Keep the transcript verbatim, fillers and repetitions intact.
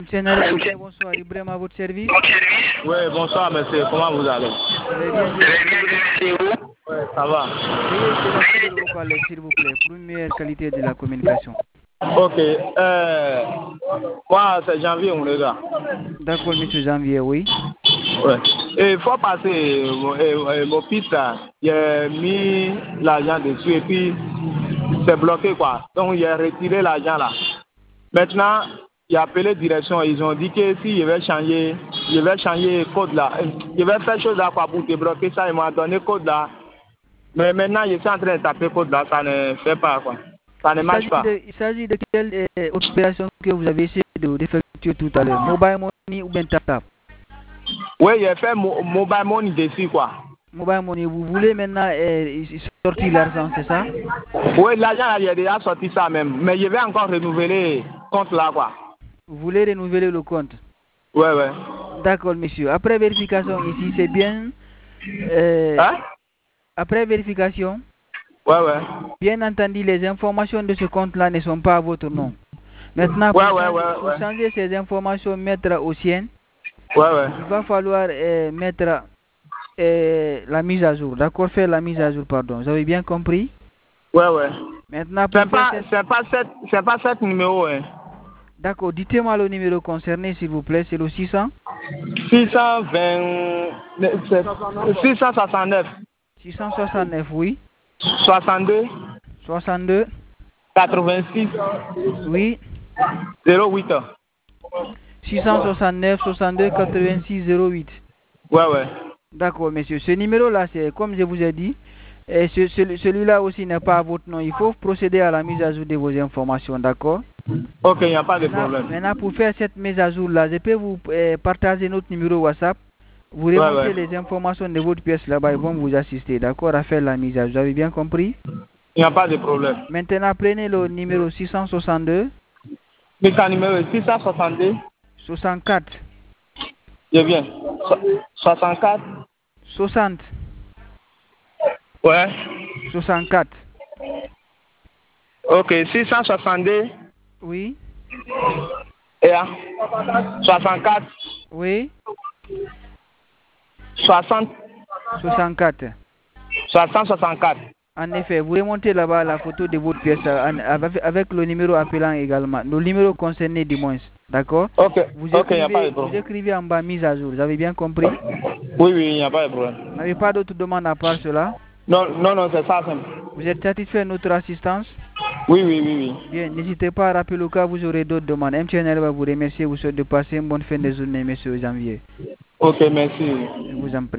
Monsieur Nalé, bonsoir, Ibrahim à votre service. Oui, bonsoir monsieur, comment vous allez? Très bien, je vais bien. Oui, ça va. Veuillez essayer de vous parler, s'il vous plaît, pour une meilleure qualité de la communication. Ok, euh, moi c'est Janvier, on regarde. D'accord, monsieur Janvier, oui. Ouais. Et il faut passer, mon, euh, mon fils là, il a mis l'argent dessus et puis c'est bloqué quoi. Donc il a retiré l'argent là. Maintenant, il a appelé direction, ils ont dit que si je vais changer, je vais changer code là, je vais faire chose là quoi pour débloquer ça, ils m'ont donné code là. Mais maintenant, je suis en train de taper code là, ça ne fait pas quoi. Ça ne Il marche s'agit pas. de, il s'agit de quelle euh, opération que vous avez essayé de d'effectuer tout à l'heure? Mobile Money ou bien Tap Tap? Oui, j'ai fait mo mobile money dessus quoi. Mobile Money, vous voulez maintenant euh, sortir l'argent, c'est ça? Oui, l'argent, il a déjà sorti ça même. Mais je vais encore renouveler compte là quoi. Vous voulez renouveler le compte? Ouais, ouais. D'accord, monsieur. Après vérification ici, c'est bien. Euh, Hein? après vérification, Ouais, ouais. bien entendu, les informations de ce compte-là ne sont pas à votre nom. Maintenant, pour, Ouais, ouais, changer, ouais, pour ouais. changer ces informations, mettre au sien, Ouais, ouais. il va falloir euh, mettre euh, la mise à jour. D'accord, faire la mise à jour, pardon. Vous avez bien compris? Ouais, ouais. Maintenant, pour C'est faire pas, cette... c'est pas cette, c'est pas cet numéro, hein. D'accord, dites-moi le numéro concerné, s'il vous plaît. C'est le six cents? six cent vingt, six cent soixante-neuf. six cent soixante-neuf, oui. soixante-deux. soixante-deux. quatre-vingt-six. Oui. zéro huit. six cent soixante-neuf, soixante-deux, quatre-vingt-six, zéro huit. Ouais, ouais. D'accord, monsieur. Ce numéro-là, c'est comme je vous ai dit. Et ce, ce, celui-là aussi n'est pas à votre nom. Il faut procéder à la mise à jour de vos informations, d'accord? Ok, il n'y a pas de Maintenant, problème. maintenant, pour faire cette mise à jour-là, je peux vous euh, partager notre numéro WhatsApp. Vous Ouais, remontez ouais. les informations de votre pièce là-bas. Ils vont vous assister, d'accord, à faire la mise à jour. Vous avez bien compris? Il n'y a pas de problème. Maintenant, prenez le numéro six cent soixante-deux. Le numéro est six cent soixante-deux. soixante-quatre. Je viens. So- soixante-quatre. soixante. Ouais. soixante-quatre. Ok, six cent soixante-deux. Oui. Et soixante-quatre. Oui. soixante. soixante-quatre. soixante soixante-quatre. En effet, vous remontez là-bas la photo de votre pièce en- avec, avec le numéro appelant également, le numéro concerné du moins, d'accord? Ok, Vous ok, il n'y a pas de écrivez, vous problème. écrivez en bas mise à jour, vous avez bien compris? Oui, oui, il n'y a pas de problème. Vous n'avez pas d'autres demandes à part cela? Non, non, non, c'est ça simple. Vous êtes satisfait de notre assistance? Oui, oui, oui, oui. Bien, n'hésitez pas à rappeler au cas où vous aurez d'autres demandes. M T N L va vous remercier, vous souhaite de passer une bonne fin de journée, monsieur Janvier. Ok, merci. Je vous en prie.